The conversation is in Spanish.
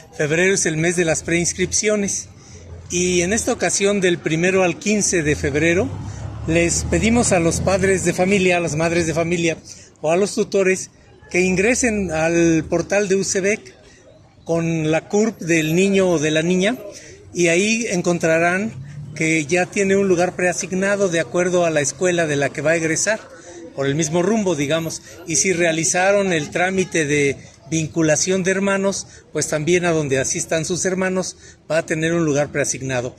febrero es el mes de las preinscripciones y en esta ocasión del 1 al 15 de febrero les pedimos a los padres de familia, a las madres de familia o a los tutores que ingresen al portal de UCEBEC con la CURP del niño o de la niña y ahí encontrarán que ya tiene un lugar preasignado de acuerdo a la escuela de la que va a egresar, por el mismo rumbo, digamos, y si realizaron el trámite de vinculación de hermanos, pues también a donde asistan sus hermanos va a tener un lugar preasignado.